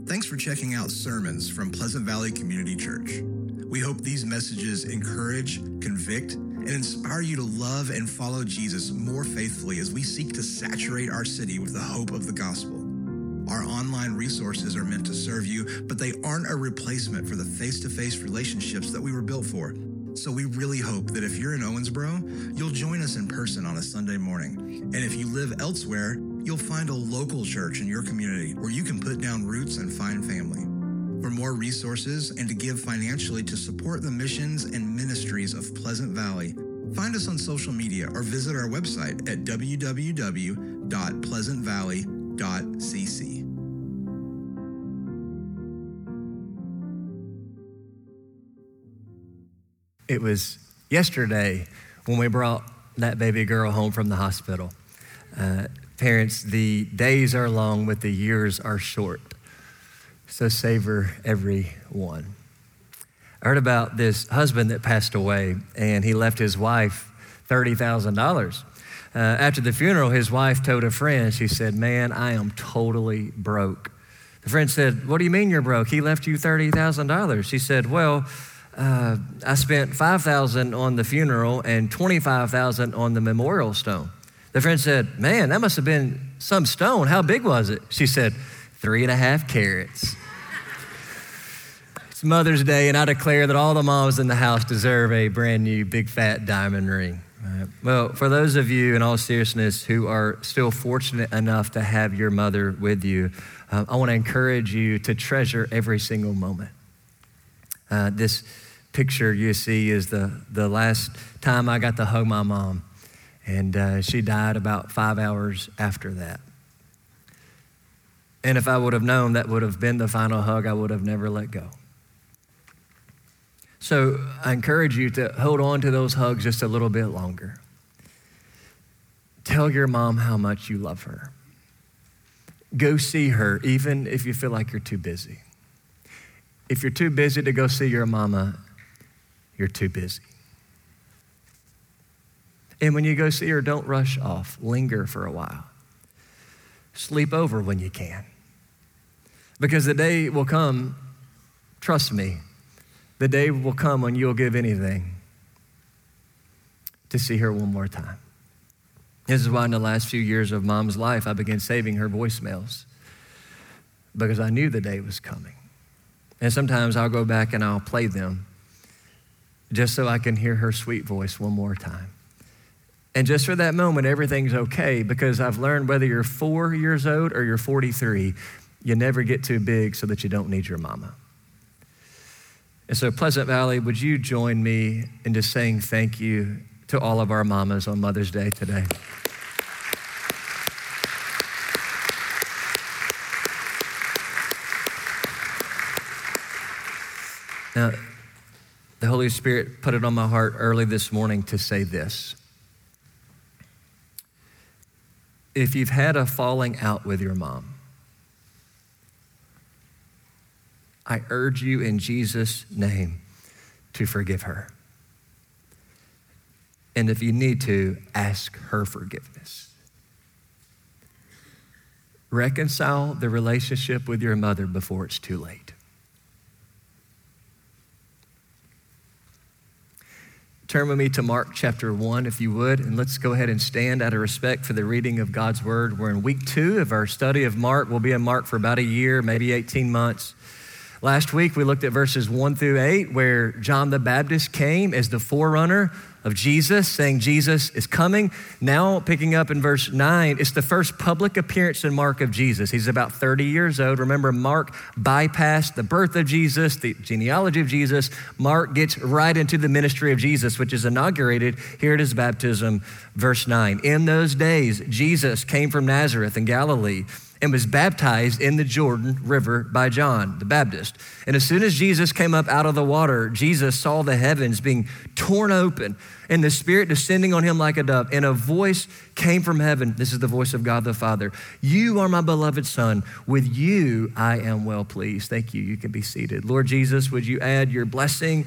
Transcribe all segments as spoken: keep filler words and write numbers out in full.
Thanks for checking out sermons from Pleasant Valley Community Church. We hope these messages encourage, convict, and inspire you to love and follow Jesus more faithfully as we seek to saturate our city with the hope of the gospel. Our online resources are meant to serve you, but they aren't a replacement for the face-to-face relationships that we were built for. So we really hope that if you're in Owensboro, you'll join us in person on a Sunday morning. And if you live elsewhere, you'll find a local church in your community where you can put down roots and find family. For more resources and to give financially to support the missions and ministries of Pleasant Valley, find us on social media or visit our website at w w w dot pleasant valley dot c c. It was yesterday when we brought that baby girl home from the hospital. Uh, parents, the days are long, but the years are short. So savor every one. I heard about this husband that passed away, and he left his wife thirty thousand dollars. Uh, after the funeral, his wife told a friend, she said, "Man, I am totally broke." The friend said, "What do you mean you're broke? He left you thirty thousand dollars. She said, "Well, uh, I spent five thousand dollars on the funeral and twenty-five thousand dollars on the memorial stone." The friend said, "Man, that must have been some stone. How big was it?" She said, three and a half carats. It's Mother's Day, and I declare that all the moms in the house deserve a brand new big fat diamond ring. Right. Well, for those of you, in all seriousness, who are still fortunate enough to have your mother with you, uh, I want to encourage you to treasure every single moment. Uh, this picture you see is the, the last time I got to hug my mom, and uh, she died about five hours after that. And if I would have known that would have been the final hug, I would have never let go. So I encourage you to hold on to those hugs just a little bit longer. Tell your mom how much you love her. Go see her, even if you feel like you're too busy. If you're too busy to go see your mama, you're too busy. And when you go see her, don't rush off. Linger for a while. Sleep over when you can. Because the day will come, trust me, the day will come when you'll give anything to see her one more time. This is why in the last few years of Mom's life, I began saving her voicemails, because I knew the day was coming. And sometimes I'll go back and I'll play them just so I can hear her sweet voice one more time. And just for that moment, everything's okay, because I've learned whether you're four years old or you're forty-three, you never get too big so that you don't need your mama. And so Pleasant Valley, would you join me in just saying thank you to all of our mamas on Mother's Day today? Now, the Holy Spirit put it on my heart early this morning to say this. If you've had a falling out with your mom, I urge you in Jesus' name to forgive her. And if you need to, ask her forgiveness. Reconcile the relationship with your mother before it's too late. Turn with me to Mark chapter one, if you would, and let's go ahead and stand out of respect for the reading of God's word. We're in week two of our study of Mark. We'll be in Mark for about a year, maybe eighteen months. Last week, we looked at verses one through eight, where John the Baptist came as the forerunner of Jesus, saying Jesus is coming. Now, picking up in verse nine, it's the first public appearance in Mark of Jesus. He's about thirty years old. Remember, Mark bypassed the birth of Jesus, the genealogy of Jesus. Mark gets right into the ministry of Jesus, which is inaugurated here at his baptism, verse nine. In those days, Jesus came from Nazareth in Galilee and was baptized in the Jordan River by John the Baptist. And as soon as Jesus came up out of the water, Jesus saw the heavens being torn open and the Spirit descending on him like a dove. And a voice came from heaven. This is the voice of God the Father. "You are my beloved Son. With you I am well pleased." Thank you. You can be seated. Lord Jesus, would you add your blessing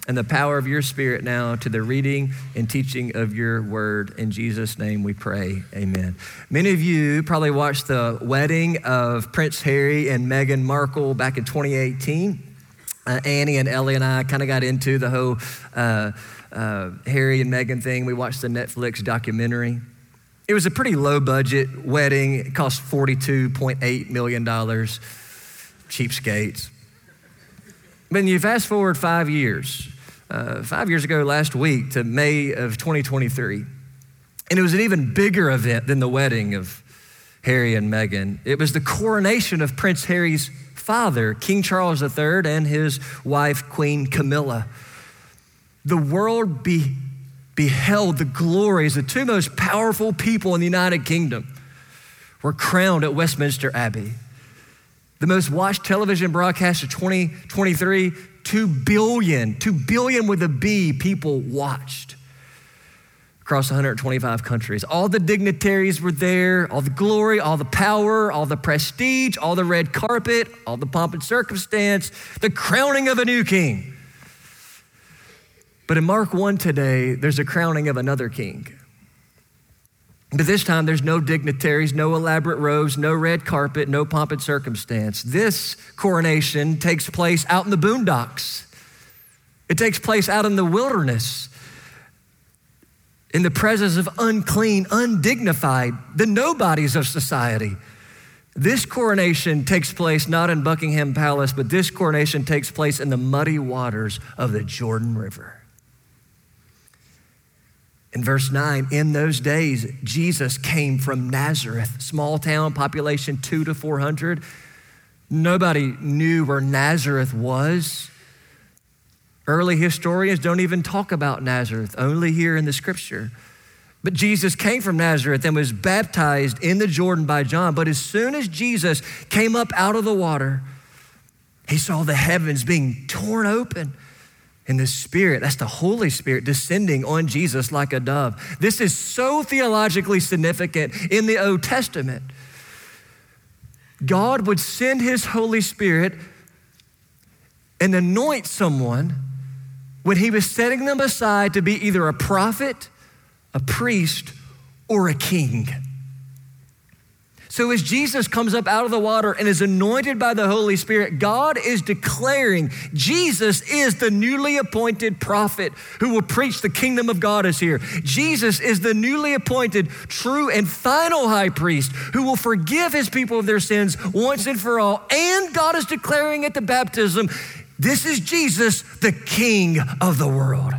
and the power of your Spirit now to the reading and teaching of your word. In Jesus' name we pray, amen. Many of you probably watched the wedding of Prince Harry and Meghan Markle back in twenty eighteen. Uh, Annie and Ellie and I kind of got into the whole uh, uh, Harry and Meghan thing. We watched the Netflix documentary. It was a pretty low budget wedding. It cost forty-two point eight million dollars. Cheapskates. Then you fast forward five years. Uh, five years ago last week to May of twenty twenty-three. And it was an even bigger event than the wedding of Harry and Meghan. It was the coronation of Prince Harry's father, King Charles the Third, and his wife, Queen Camilla. The world be, beheld the glories. The two most powerful people in the United Kingdom were crowned at Westminster Abbey. The most watched television broadcast of twenty twenty-three, two billion, two billion with a B people watched across one hundred twenty-five countries. All the dignitaries were there, all the glory, all the power, all the prestige, all the red carpet, all the pomp and circumstance, the crowning of a new king. But in Mark one today, there's a crowning of another king. But this time there's no dignitaries, no elaborate robes, no red carpet, no pomp and circumstance. This coronation takes place out in the boondocks. It takes place out in the wilderness, in the presence of unclean, undignified, the nobodies of society. This coronation takes place not in Buckingham Palace, but this coronation takes place in the muddy waters of the Jordan River. In verse nine, in those days, Jesus came from Nazareth, small town, population two to four hundred. Nobody knew where Nazareth was. Early historians don't even talk about Nazareth, only here in the scripture. But Jesus came from Nazareth and was baptized in the Jordan by John. But as soon as Jesus came up out of the water, he saw the heavens being torn open and the Spirit, that's the Holy Spirit, descending on Jesus like a dove. This is so theologically significant in the Old Testament. God would send his Holy Spirit and anoint someone when he was setting them aside to be either a prophet, a priest, or a king. So as Jesus comes up out of the water and is anointed by the Holy Spirit, God is declaring Jesus is the newly appointed prophet who will preach the kingdom of God is here. Jesus is the newly appointed true and final high priest who will forgive his people of their sins once and for all. And God is declaring at the baptism, this is Jesus, the King of the world.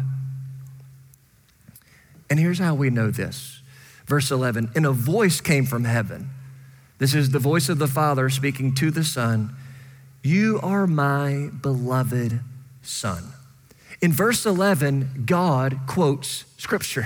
And here's how we know this. Verse eleven, and a voice came from heaven. This is the voice of the Father speaking to the Son. You are my beloved Son. In verse eleven, God quotes scripture.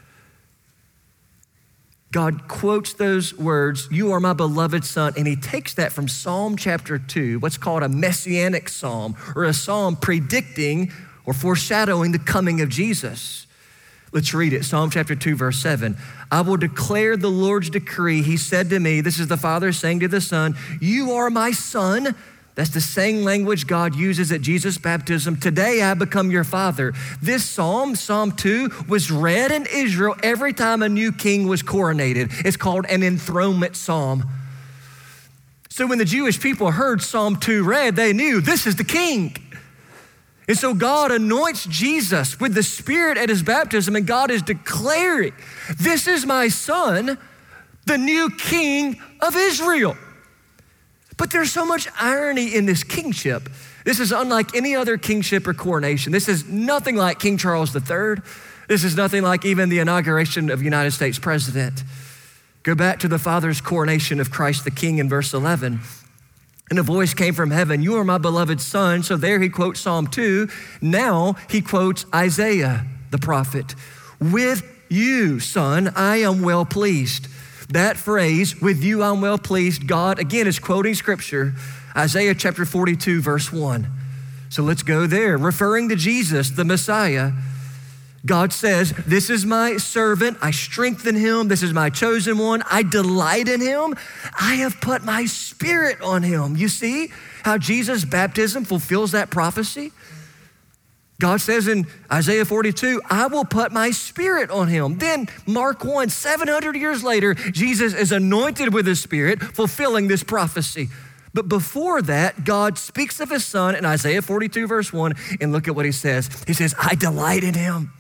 God quotes those words, you are my beloved Son, and he takes that from Psalm chapter two, what's called a messianic psalm, or a psalm predicting or foreshadowing the coming of Jesus. Let's read it, Psalm chapter two, verse seven. I will declare the Lord's decree. He said to me, this is the Father saying to the Son, you are my Son. That's the same language God uses at Jesus' baptism. Today I become your Father. This psalm, Psalm two, was read in Israel every time a new king was coronated. It's called an enthronement psalm. So when the Jewish people heard Psalm two read, they knew this is the king. And so God anoints Jesus with the Spirit at his baptism, and God is declaring, this is my Son, the new King of Israel. But there's so much irony in this kingship. This is unlike any other kingship or coronation. This is nothing like King Charles the Third. This is nothing like even the inauguration of United States president. Go back to the Father's coronation of Christ the King in verse eleven. And a voice came from heaven, you are my beloved Son. So there he quotes Psalm two. Now he quotes Isaiah, the prophet. With you, Son, I am well pleased. That phrase, with you I'm well pleased, God, again, is quoting scripture, Isaiah chapter forty-two, verse one. So let's go there. Referring to Jesus, the Messiah, God says, this is my servant, I strengthen him, this is my chosen one, I delight in him, I have put my Spirit on him. You see how Jesus' baptism fulfills that prophecy? God says in Isaiah forty-two, I will put my spirit on him. Then Mark one, seven hundred years later, Jesus is anointed with his spirit, fulfilling this prophecy. But before that, God speaks of his son in Isaiah forty-two, verse one, and look at what he says. He says, I delight in him.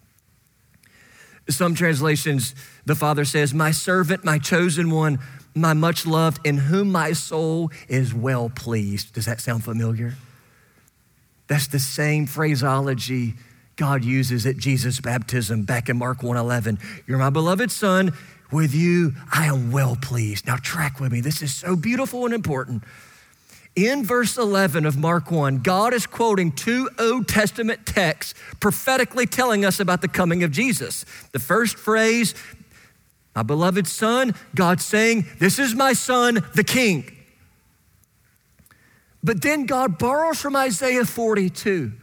Some translations, the Father says, my servant, my chosen one, my much loved, in whom my soul is well pleased. Does that sound familiar? That's the same phraseology God uses at Jesus' baptism back in Mark one eleven. You're my beloved son, with you I am well pleased. Now track with me, this is so beautiful and important. In verse eleven of Mark one, God is quoting two Old Testament texts prophetically telling us about the coming of Jesus. The first phrase, my beloved son, God saying, this is my son, the king. But then God borrows from Isaiah forty-two.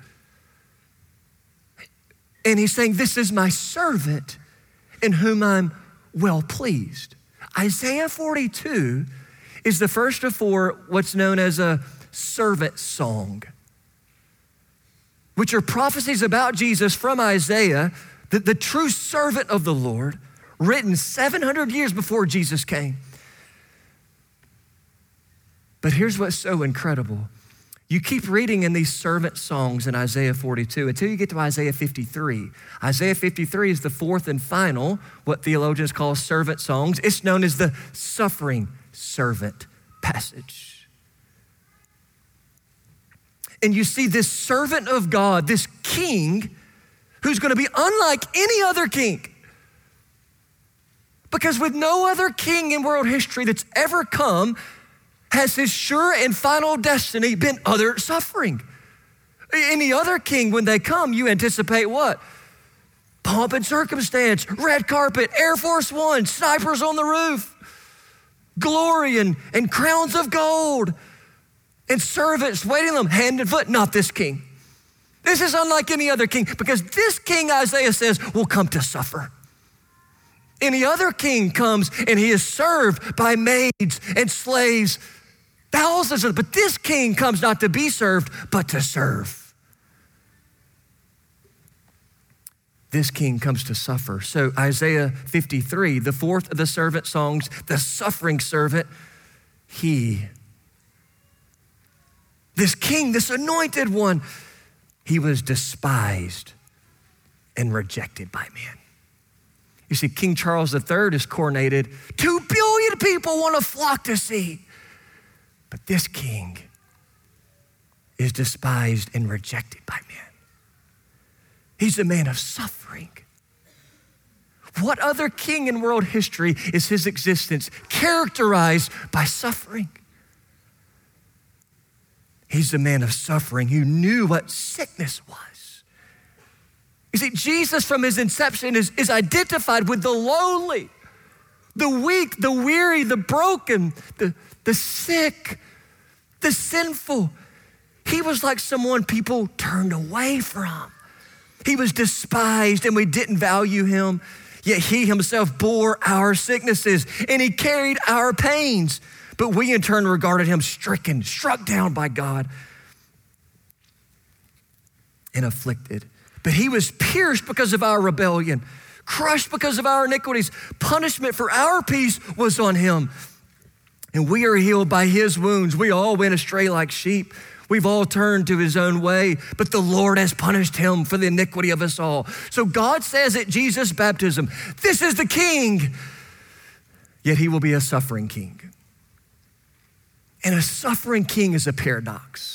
And he's saying, this is my servant in whom I'm well pleased. Isaiah forty-two is the first of four what's known as a servant song, which are prophecies about Jesus from Isaiah, the, the true servant of the Lord, written seven hundred years before Jesus came. But here's what's so incredible. You keep reading in these servant songs in Isaiah forty-two until you get to Isaiah fifty-three. Isaiah fifty-three is the fourth and final, what theologians call servant songs. It's known as the suffering servant passage. And you see this servant of God, this king, who's gonna be unlike any other king. Because with no other king in world history that's ever come, has his sure and final destiny been utter suffering. Any other king, when they come, you anticipate what? Pomp and circumstance, red carpet, Air Force One, snipers on the roof, glory and, and crowns of gold, and servants waiting them hand and foot. Not this king. This is unlike any other king, because this king, Isaiah says, will come to suffer. Any other king comes and he is served by maids and slaves, thousands of them. But this king comes not to be served, but to serve. This king comes to suffer. So Isaiah fifty-three, the fourth of the servant songs, the suffering servant, he, this king, this anointed one, he was despised and rejected by men. You see, King Charles the Third is coronated. Two billion people want to flock to see. But this king is despised and rejected by men. He's a man of suffering. What other king in world history is his existence characterized by suffering? He's a man of suffering who knew what sickness was. You see, Jesus from his inception is, is identified with the lowly, the weak, the weary, the broken, the, the sick, the sinful. He was like someone people turned away from. He was despised and we didn't value him, yet he himself bore our sicknesses and he carried our pains. But we in turn regarded him stricken, struck down by God and afflicted. But he was pierced because of our rebellion, crushed because of our iniquities. Punishment for our peace was on him. And we are healed by his wounds. We all went astray like sheep. We've all turned to his own way, but the Lord has punished him for the iniquity of us all. So God says at Jesus' baptism, this is the king, yet he will be a suffering king. And a suffering king is a paradox.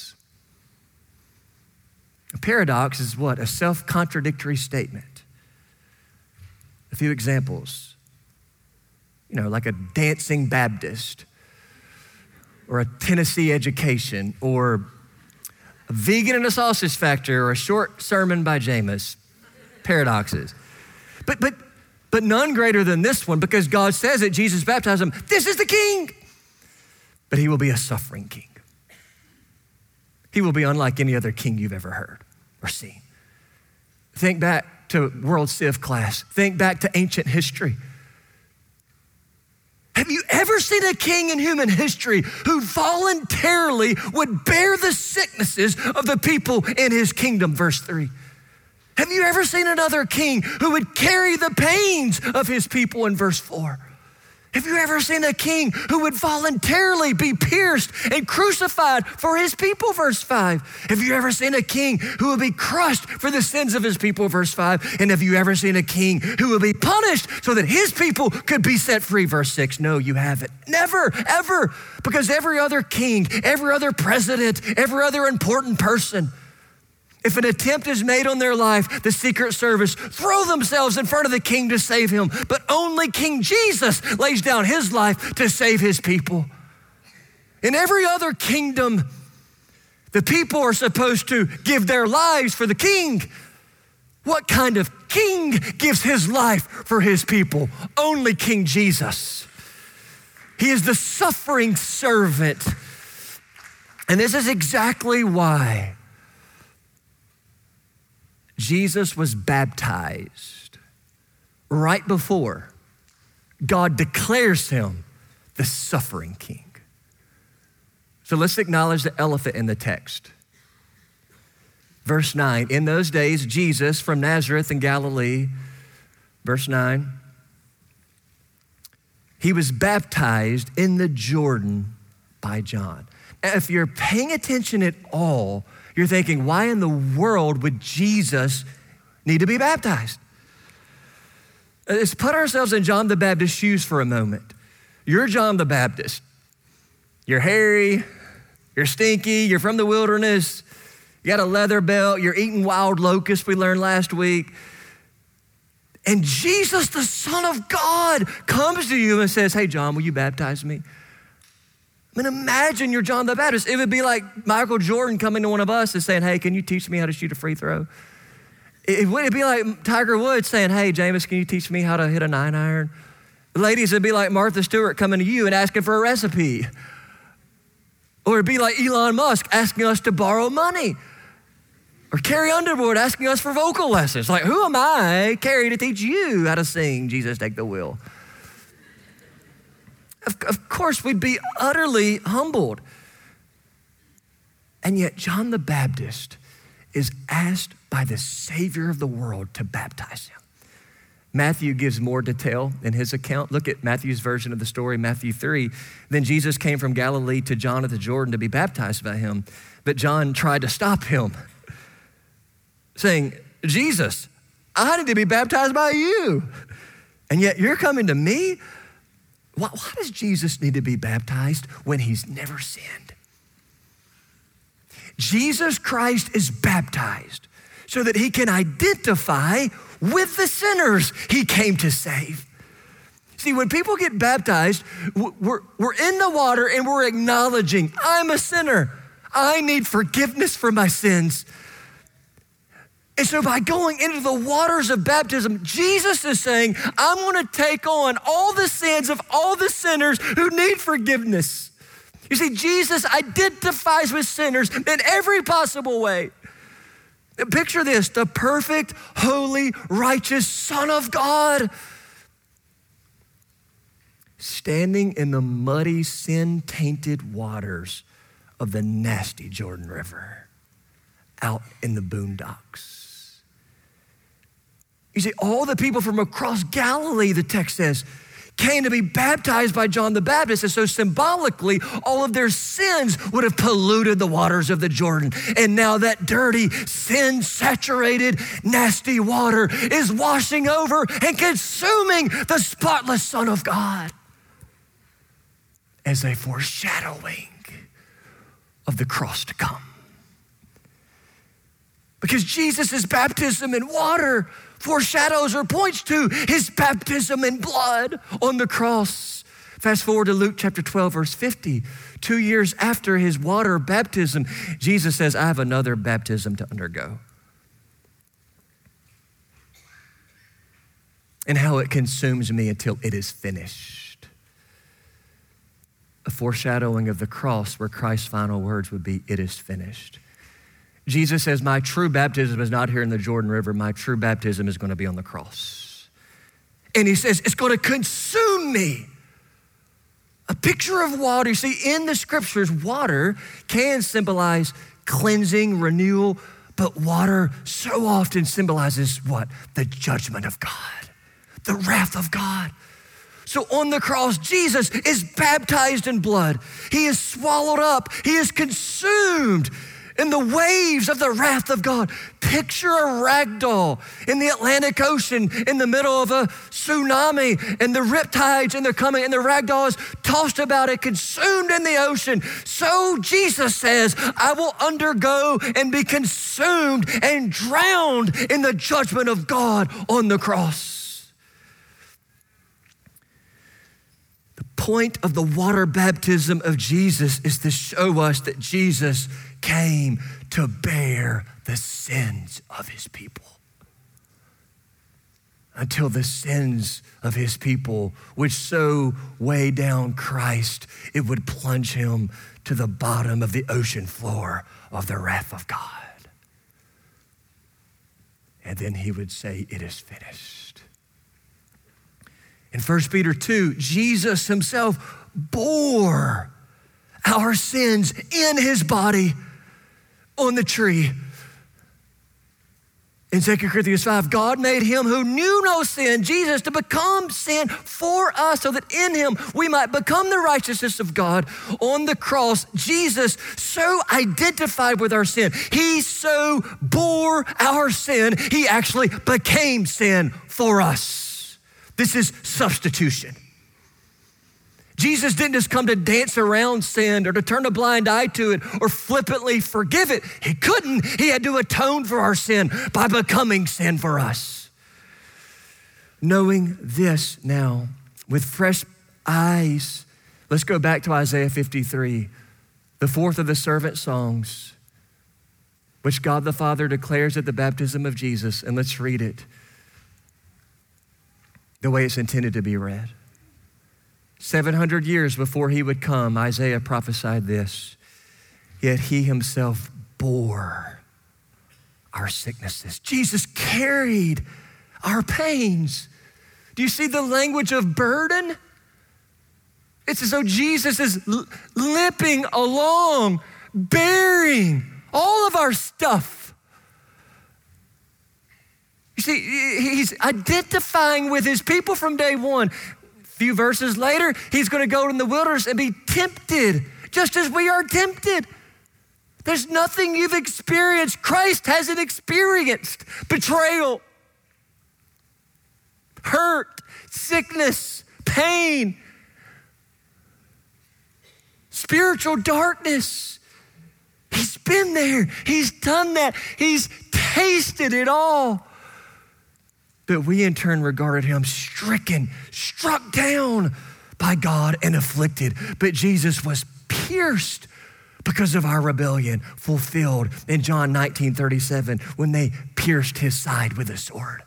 A paradox is what? A self-contradictory statement. A few examples. You know, like a dancing Baptist or a Tennessee education or a vegan in a sausage factory or a short sermon by Jameis. Paradoxes. But, but, but none greater than this one, because God says at Jesus' baptism, this is the king. But he will be a suffering king. He will be unlike any other king you've ever heard or seen. Think back to World Civ class. Think back to ancient history. Have you ever seen a king in human history who voluntarily would bear the sicknesses of the people in his kingdom? Verse three. Have you ever seen another king who would carry the pains of his people in verse four? Have you ever seen a king who would voluntarily be pierced and crucified for his people, verse five? Have you ever seen a king who would be crushed for the sins of his people, verse five? And have you ever seen a king who would be punished so that his people could be set free, verse six? No, you haven't. Never, ever. Because every other king, every other president, every other important person, if an attempt is made on their life, the Secret Service throw themselves in front of the king to save him. But only King Jesus lays down his life to save his people. In every other kingdom, the people are supposed to give their lives for the king. What kind of king gives his life for his people? Only King Jesus. He is the suffering servant. And this is exactly why Jesus was baptized right before God declares him the suffering king. So let's acknowledge the elephant in the text. Verse nine, in those days, Jesus from Nazareth in Galilee, verse nine, he was baptized in the Jordan by John. Now, if you're paying attention at all, you're thinking, why in the world would Jesus need to be baptized? Let's put ourselves in John the Baptist's shoes for a moment. You're John the Baptist. You're hairy, you're stinky, you're from the wilderness, you got a leather belt, you're eating wild locusts we learned last week. And Jesus, the Son of God, comes to you and says, hey, John, will you baptize me? I mean, imagine you're John the Baptist. It would be like Michael Jordan coming to one of us and saying, hey, can you teach me how to shoot a free throw? It would be like Tiger Woods saying, hey, Jameis, can you teach me how to hit a nine iron? Ladies, it'd be like Martha Stewart coming to you and asking for a recipe. Or it'd be like Elon Musk asking us to borrow money. Or Carrie Underwood asking us for vocal lessons. Like, who am I, Carrie, to teach you how to sing Jesus Take the Wheel? Of, of course, we'd be utterly humbled. And yet John the Baptist is asked by the Savior of the world to baptize him. Matthew gives more detail in his account. Look at Matthew's version of the story, Matthew three. Then Jesus came from Galilee to John at the Jordan to be baptized by him. But John tried to stop him, saying, Jesus, I need to be baptized by you. And yet you're coming to me? Why, why does Jesus need to be baptized when he's never sinned? Jesus Christ is baptized so that he can identify with the sinners he came to save. See, when people get baptized, we're, we're in the water and we're acknowledging, I'm a sinner. I need forgiveness for my sins. And so by going into the waters of baptism, Jesus is saying, I'm gonna take on all the sins of all the sinners who need forgiveness. You see, Jesus identifies with sinners in every possible way. Picture this, the perfect, holy, righteous Son of God standing in the muddy, sin-tainted waters of the nasty Jordan River out in the boondocks. You see, all the people from across Galilee, the text says, came to be baptized by John the Baptist. And so symbolically, all of their sins would have polluted the waters of the Jordan. And now that dirty, sin-saturated, nasty water is washing over and consuming the spotless Son of God as a foreshadowing of the cross to come. Because Jesus' baptism in water foreshadows or points to his baptism in blood on the cross. Fast forward to Luke chapter twelve, verse fifty. Two years after his water baptism, Jesus says, I have another baptism to undergo. And how it consumes me until it is finished. A foreshadowing of the cross where Christ's final words would be, it is finished. Jesus says, my true baptism is not here in the Jordan River. My true baptism is going to be on the cross. And he says, it's going to consume me A picture of water. You see, in the scriptures, water can symbolize cleansing, renewal, but water so often symbolizes what? The judgment of God, the wrath of God. So on the cross, Jesus is baptized in blood. He is swallowed up. He is consumed in the waves of the wrath of God. Picture a rag doll in the Atlantic Ocean in the middle of a tsunami, and the riptides and they're coming, and the rag doll is tossed about it, consumed in the ocean. So Jesus says, I will undergo and be consumed and drowned in the judgment of God on the cross. Point of the water baptism of Jesus is to show us that Jesus came to bear the sins of his people. Until the sins of his people would so weigh down Christ, it would plunge him to the bottom of the ocean floor of the wrath of God. And then he would say, it is finished. In First Peter two, Jesus himself bore our sins in his body on the tree. In Second Corinthians five, God made him who knew no sin, Jesus, to become sin for us so that in him we might become the righteousness of God. On the cross, Jesus so identified with our sin. He so bore our sin, he actually became sin for us. This is substitution. Jesus didn't just come to dance around sin or to turn a blind eye to it or flippantly forgive it. He couldn't. He had to atone for our sin by becoming sin for us. Knowing this now with fresh eyes, let's go back to Isaiah fifty-three, the fourth of the servant songs, which God the Father declares at the baptism of Jesus. And let's read it the way it's intended to be read. seven hundred years before he would come, Isaiah prophesied this, yet he himself bore our sicknesses. Jesus carried our pains. Do you see the language of burden? It's as though Jesus is limping along, bearing all of our stuff. You see, he's identifying with his people from day one. A few verses later, he's going to go in the wilderness and be tempted, just as we are tempted. There's nothing you've experienced Christ hasn't experienced. Betrayal, hurt, sickness, pain, spiritual darkness. He's been there. He's done that. He's tasted it all. But we in turn regarded him stricken, struck down by God and afflicted. But Jesus was pierced because of our rebellion, fulfilled in John nineteen thirty-seven when they pierced his side with a sword.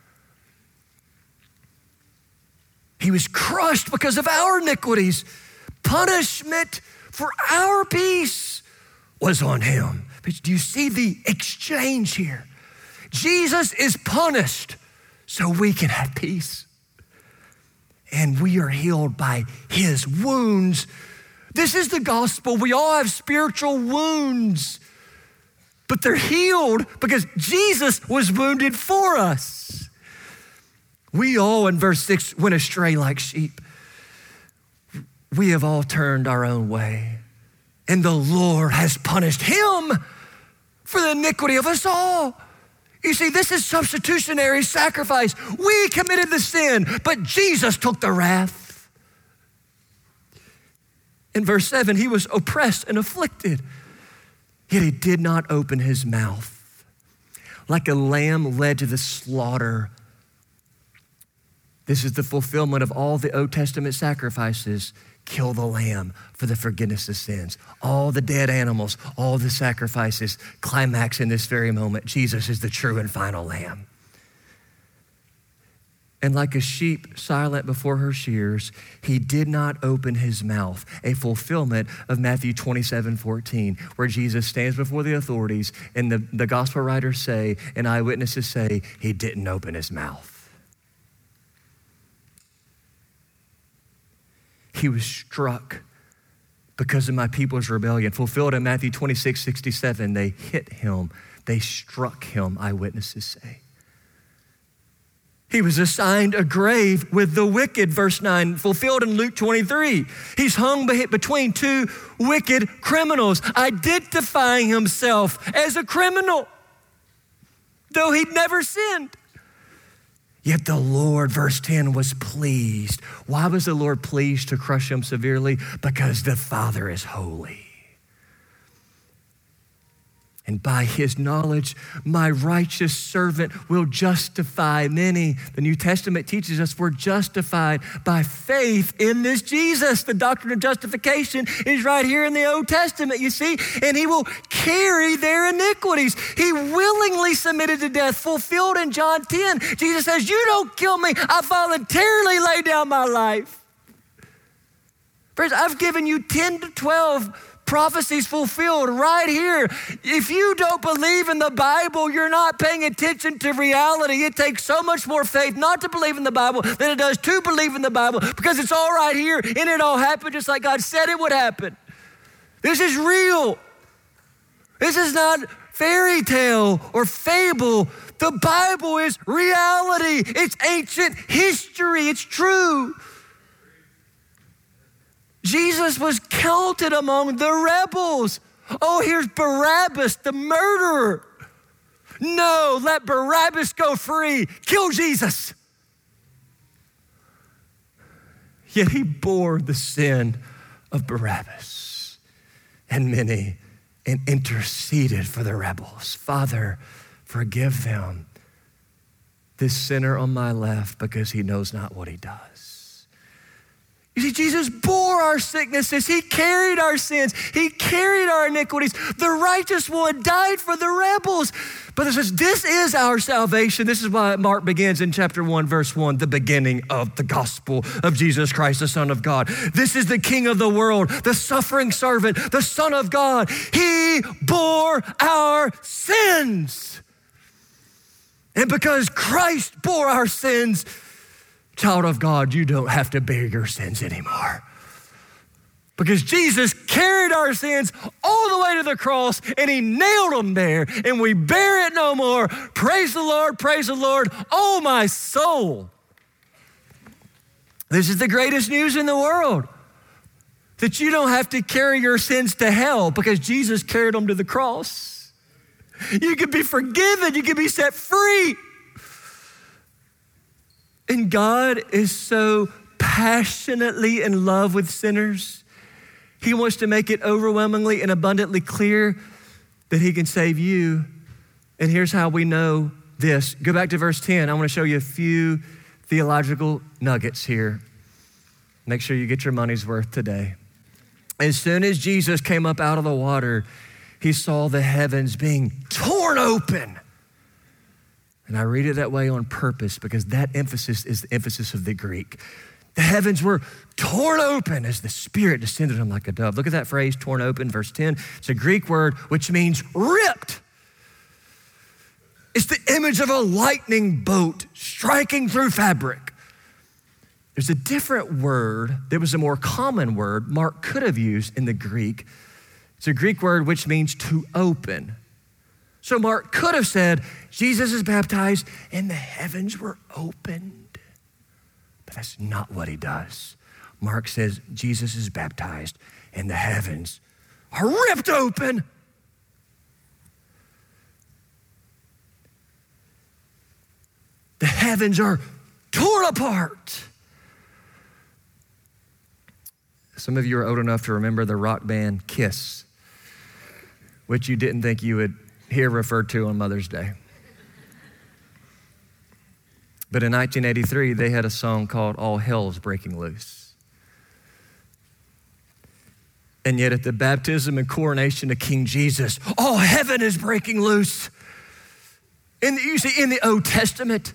He was crushed because of our iniquities. Punishment for our peace was on him. But do you see the exchange here? Jesus is punished so we can have peace. And we are healed by his wounds. This is the gospel. We all have spiritual wounds, but they're healed because Jesus was wounded for us. We all, in verse six, went astray like sheep. We have all turned our own way, and the Lord has punished him for the iniquity of us all. You see, this is substitutionary sacrifice. We committed the sin, but Jesus took the wrath. In verse seven, he was oppressed and afflicted, yet he did not open his mouth. Like a lamb led to the slaughter, this is the fulfillment of all the Old Testament sacrifices. Kill the lamb for the forgiveness of sins. All the dead animals, all the sacrifices climax in this very moment. Jesus is the true and final lamb. And like a sheep silent before her shears, he did not open his mouth, a fulfillment of Matthew twenty-seven fourteen, where Jesus stands before the authorities and the, the gospel writers say and eyewitnesses say he didn't open his mouth. he was struck because of my people's rebellion. Fulfilled in Matthew twenty-six, sixty-seven, they hit him, they struck him, eyewitnesses say. He was assigned a grave with the wicked, verse nine, fulfilled in Luke twenty-three. He's hung between two wicked criminals, identifying himself as a criminal, though he'd never sinned. Yet the Lord, verse ten, was pleased. Why was the Lord pleased to crush him severely? Because the Father is holy. And by his knowledge, my righteous servant will justify many. The New Testament teaches us we're justified by faith in this Jesus. The doctrine of justification is right here in the Old Testament, you see, and he will carry their iniquities. He willingly submitted to death, fulfilled in John ten. Jesus says, you don't kill me, I voluntarily lay down my life. Friends, I've given you ten to twelve prophecies fulfilled right here. If you don't believe in the Bible, you're not paying attention to reality. It takes so much more faith not to believe in the Bible than it does to believe in the Bible, because it's all right here and it all happened just like God said it would happen. This is real. This is not fairy tale or fable. The Bible is reality. It's ancient history. It's true. Jesus was counted among the rebels. Oh, here's Barabbas, the murderer. No, let Barabbas go free. Kill Jesus. Yet he bore the sin of Barabbas and many and interceded for the rebels. Father, forgive them, this sinner on my left, because he knows not what he does. You see, Jesus bore our sicknesses. He carried our sins. He carried our iniquities. The righteous one died for the rebels. But it says, this is our salvation. This is why Mark begins in chapter one, verse one, the beginning of the gospel of Jesus Christ, the Son of God. This is the King of the world, the suffering servant, the Son of God. He bore our sins. And because Christ bore our sins, child of God, you don't have to bear your sins anymore. Because Jesus carried our sins all the way to the cross and he nailed them there, and we bear it no more. Praise the Lord, praise the Lord, oh my soul. This is the greatest news in the world, that you don't have to carry your sins to hell because Jesus carried them to the cross. You can be forgiven, you can be set free. And God is so passionately in love with sinners. He wants to make it overwhelmingly and abundantly clear that he can save you. And here's how we know this. Go back to verse ten. I want to show you a few theological nuggets here. Make sure you get your money's worth today. As soon as Jesus came up out of the water, he saw the heavens being torn open. And I read it that way on purpose because that emphasis is the emphasis of the Greek. The heavens were torn open as the Spirit descended on like a dove. Look at that phrase, torn open, verse ten. It's a Greek word which means ripped. It's the image of a lightning bolt striking through fabric. There's a different word that was a more common word Mark could have used in the Greek. It's a Greek word which means to open. So Mark could have said, Jesus is baptized and the heavens were opened. But that's not what he does. Mark says, Jesus is baptized and the heavens are ripped open. The heavens are torn apart. Some of you are old enough to remember the rock band Kiss, which you didn't think you would hear referred to on Mother's Day. But in nineteen eighty-three, they had a song called All Hell's Breaking Loose. And yet at the baptism and coronation of King Jesus, all heaven is breaking loose. In the, you see, in the Old Testament,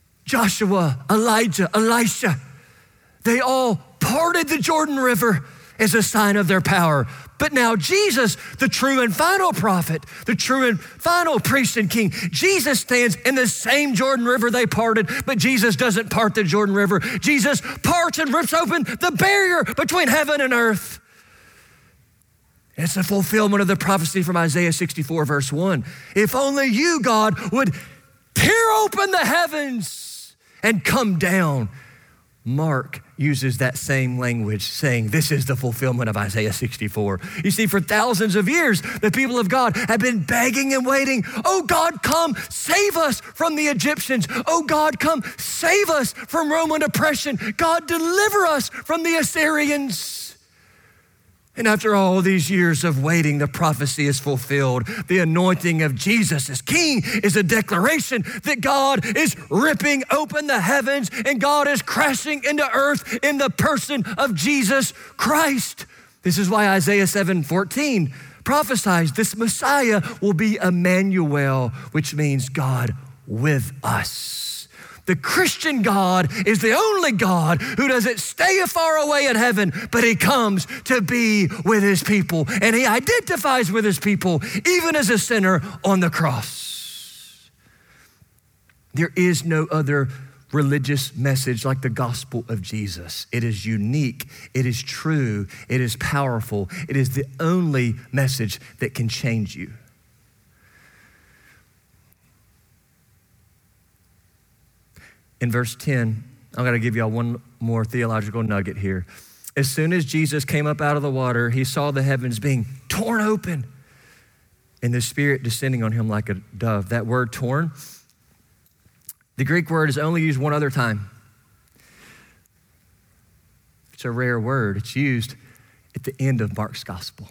Joshua, Elijah, Elisha, they all parted the Jordan River as a sign of their power. But now Jesus, the true and final prophet, the true and final priest and king, Jesus stands in the same Jordan River they parted, but Jesus doesn't part the Jordan River. Jesus parts and rips open the barrier between heaven and earth. It's a fulfillment of the prophecy from Isaiah sixty-four, verse one. If only you, God, would tear open the heavens and come down. Mark uses that same language, saying this is the fulfillment of Isaiah sixty-four. You see, for thousands of years, the people of God have been begging and waiting. Oh God, come save us from the Egyptians. Oh God, come save us from Roman oppression. God, deliver us from the Assyrians. And after all these years of waiting, the prophecy is fulfilled. The anointing of Jesus as king is a declaration that God is ripping open the heavens and God is crashing into earth in the person of Jesus Christ. This is why Isaiah seven fourteen prophesies this Messiah will be Emmanuel, which means God with us. The Christian God is the only God who doesn't stay far away in heaven, but he comes to be with his people. And he identifies with his people, even as a sinner on the cross. There is no other religious message like the gospel of Jesus. It is unique, it is true, it is powerful. It is the only message that can change you. In verse ten, I'm gonna give y'all one more theological nugget here. As soon as Jesus came up out of the water, he saw the heavens being torn open and the Spirit descending on him like a dove. That word torn, the Greek word is only used one other time. It's a rare word. It's used at the end of Mark's gospel.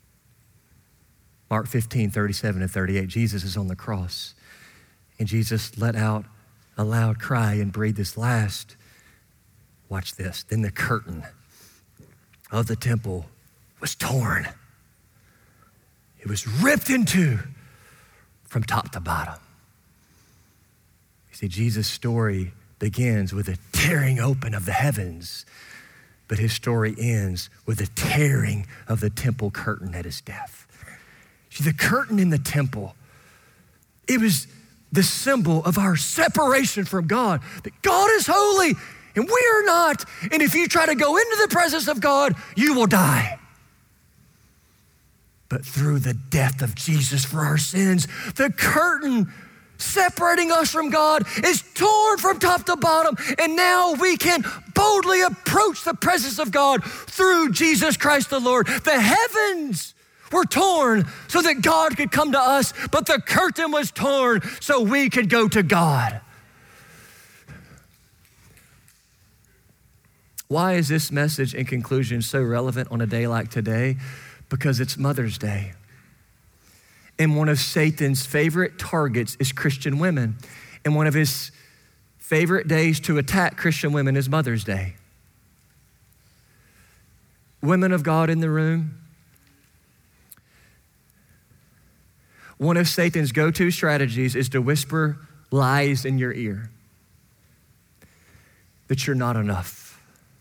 Mark fifteen, thirty-seven and thirty-eight, Jesus is on the cross and Jesus let out a loud cry and breathed his last. Watch this. Then the curtain of the temple was torn. It was ripped in two from top to bottom. You see, Jesus' story begins with a tearing open of the heavens, but his story ends with a tearing of the temple curtain at his death. See, the curtain in the temple, it was the symbol of our separation from God, that God is holy and we are not. And if you try to go into the presence of God, you will die. But through the death of Jesus for our sins, the curtain separating us from God is torn from top to bottom. And now we can boldly approach the presence of God through Jesus Christ the Lord. The heavens were torn so that God could come to us, but the curtain was torn so we could go to God. Why is this message in conclusion so relevant on a day like today? Because it's Mother's Day. And one of Satan's favorite targets is Christian women. And one of his favorite days to attack Christian women is Mother's Day. Women of God in the room, one of Satan's go-to strategies is to whisper lies in your ear that you're not enough,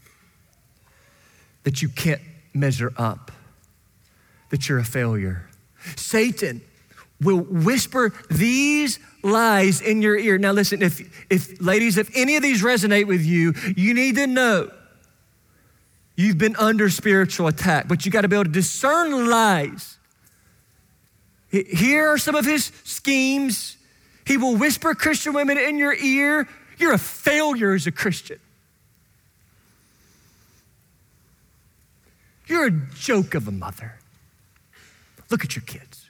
that you can't measure up, that you're a failure. Satan will whisper these lies in your ear. Now listen, if, if ladies, if any of these resonate with you, you need to know you've been under spiritual attack, but you got to be able to discern lies. Here are some of his schemes. He will whisper Christian women in your ear, you're a failure as a Christian. You're a joke of a mother. Look at your kids.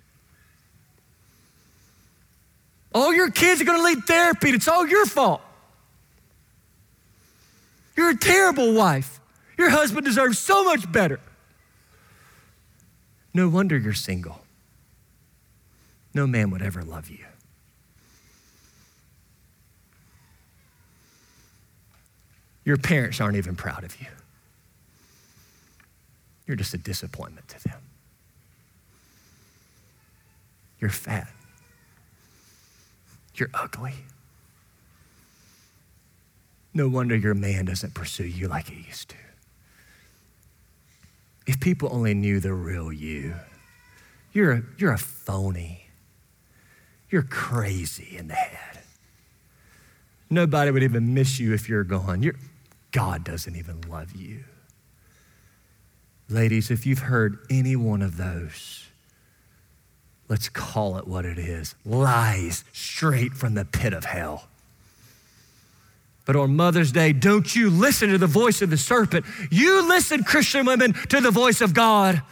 All your kids are gonna need therapy. It's all your fault. You're a terrible wife. Your husband deserves so much better. No wonder you're single. No man would ever love you. Your parents aren't even proud of you. You're just a disappointment to them. You're fat. You're ugly. No wonder your man doesn't pursue you like he used to. if people only knew the real you. You're a, you're a phony. You're crazy in the head. Nobody would even miss you if you're gone. You're, God doesn't even love you. Ladies, if you've heard any one of those, let's call it what it is. Lies straight from the pit of hell. But on Mother's Day, don't you listen to the voice of the serpent. You listen, Christian women, to the voice of God.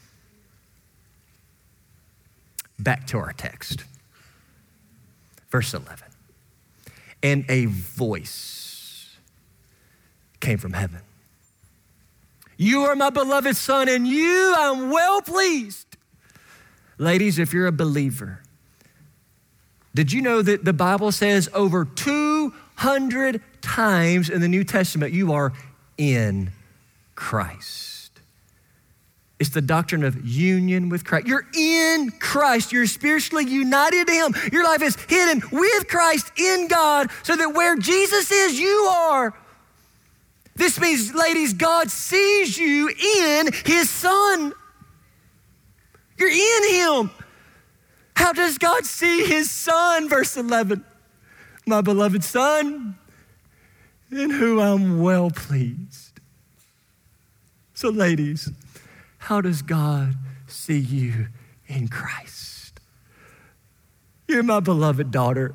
Back to our text. Verse eleven. And a voice came from heaven. You are my beloved son, and you I'm well pleased. Ladies, if you're a believer, did you know that the Bible says over two hundred times in the New Testament, you are in Christ? It's the doctrine of union with Christ. You're in Christ. You're spiritually united to him. Your life is hidden with Christ in God so that where Jesus is, you are. This means, ladies, God sees you in his son. You're in him. How does God see his son? Verse eleven, my beloved son, in whom I'm well pleased. So ladies, how does God see you in Christ? You're my beloved daughter,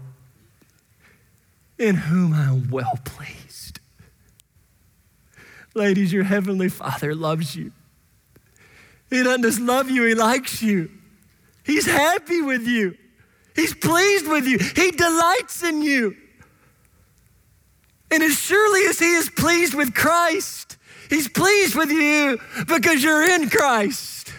in whom I'm well pleased. Ladies, your heavenly Father loves you. He doesn't just love you, he likes you. He's happy with you. He's pleased with you. He delights in you. And as surely as he is pleased with Christ, he's pleased with you because you're in Christ.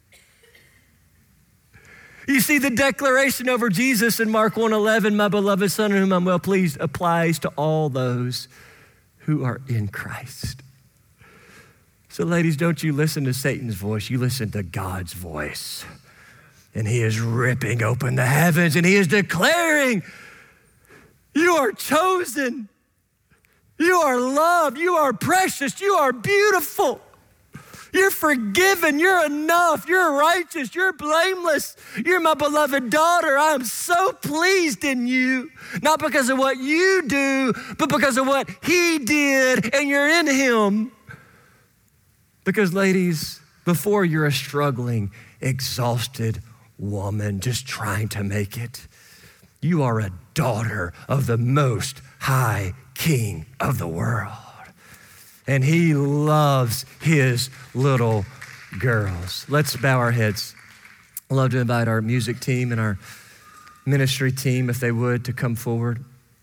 You see, the declaration over Jesus in Mark one eleven, my beloved son in whom I'm well pleased, applies to all those who are in Christ. So ladies, don't you listen to Satan's voice, you listen to God's voice. And he is ripping open the heavens and he is declaring, you are chosen. You are loved, you are precious, you are beautiful. You're forgiven, you're enough, you're righteous, you're blameless. You're my beloved daughter. I'm so pleased in you, not because of what you do, but because of what he did, and you're in him. Because ladies, before you're a struggling, exhausted woman just trying to make it, you are a daughter of the Most High King of the world. And he loves his little girls. Let's bow our heads. I'd love to invite our music team and our ministry team, if they would, to come forward.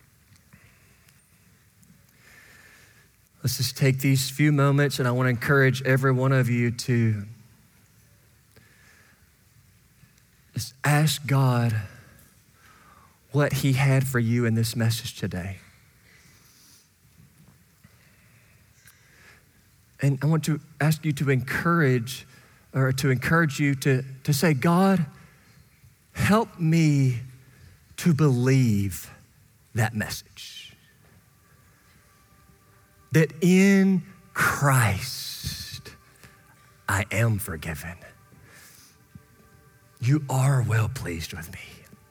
Let's just take these few moments, and I want to encourage every one of you to just ask God what he had for you in this message today. And I want to ask you to encourage, or to encourage you to, to say, God, help me to believe that message. That in Christ, I am forgiven. You are well pleased with me.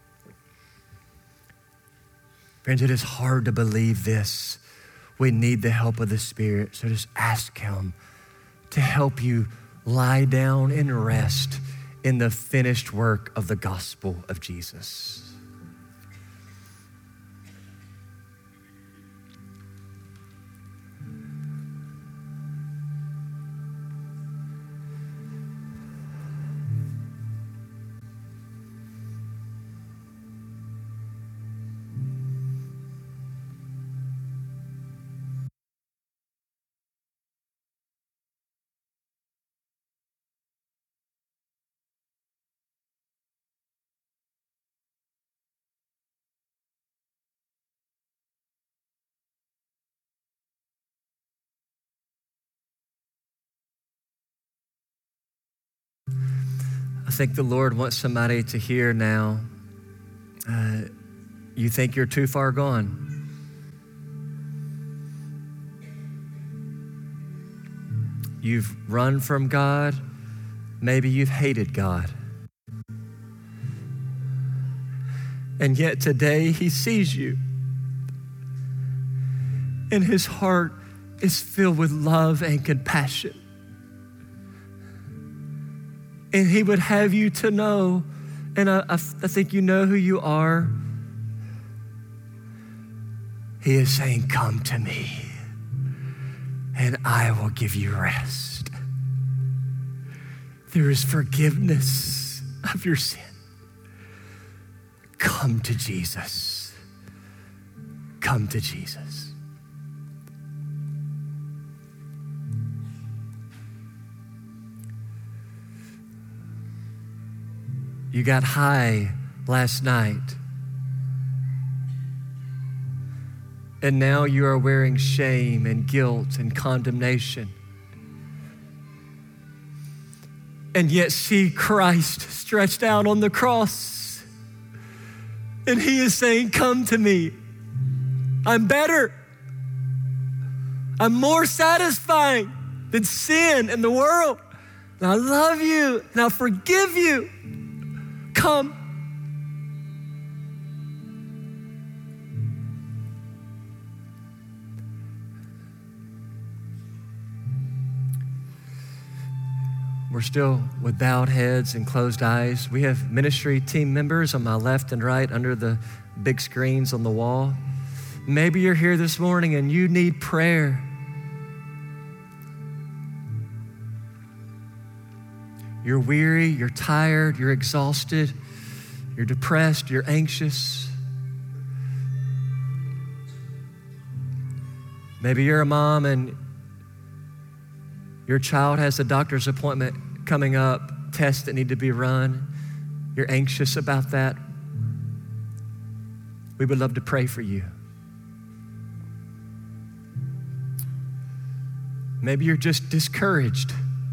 Friends, it is hard to believe this. We need the help of the Spirit. So just ask him to help you lie down and rest in the finished work of the gospel of Jesus. I think the Lord wants somebody to hear now, uh, you think you're too far gone. you've run from God. Maybe you've hated God. And yet today he sees you. And his heart is filled with love and compassion. And he would have you to know, and I, I, I think you know who you are. He is saying, come to me, and I will give you rest. There is forgiveness of your sin. Come to Jesus. Come to Jesus. You got high last night, and now you are wearing shame and guilt and condemnation. And yet see Christ stretched out on the cross, and he is saying, come to me. I'm better. I'm more satisfying than sin and the world. And I love you, and I'll forgive you. Come. We're still with bowed heads and closed eyes. We have ministry team members on my left and right under the big screens on the wall. Maybe you're here this morning and you need prayer. You're weary, you're tired, you're exhausted, you're depressed, you're anxious. Maybe you're a mom and your child has a doctor's appointment coming up, tests that need to be run. You're anxious about that. We would love to pray for you. Maybe you're just discouraged.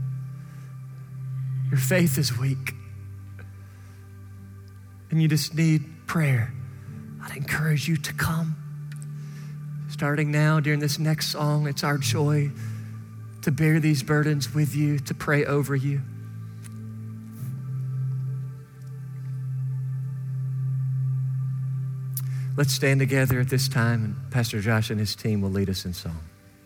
Your faith is weak, and you just need prayer. I'd encourage you to come. Starting now, during this next song, it's our joy to bear these burdens with you, to pray over you. Let's stand together at this time, and Pastor Josh and his team will lead us in song.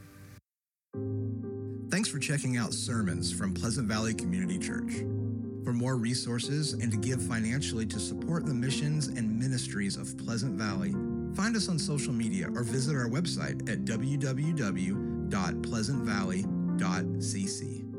Thanks for checking out sermons from Pleasant Valley Community Church. For more resources and to give financially to support the missions and ministries of Pleasant Valley, find us on social media or visit our website at w w w dot pleasant valley dot c c.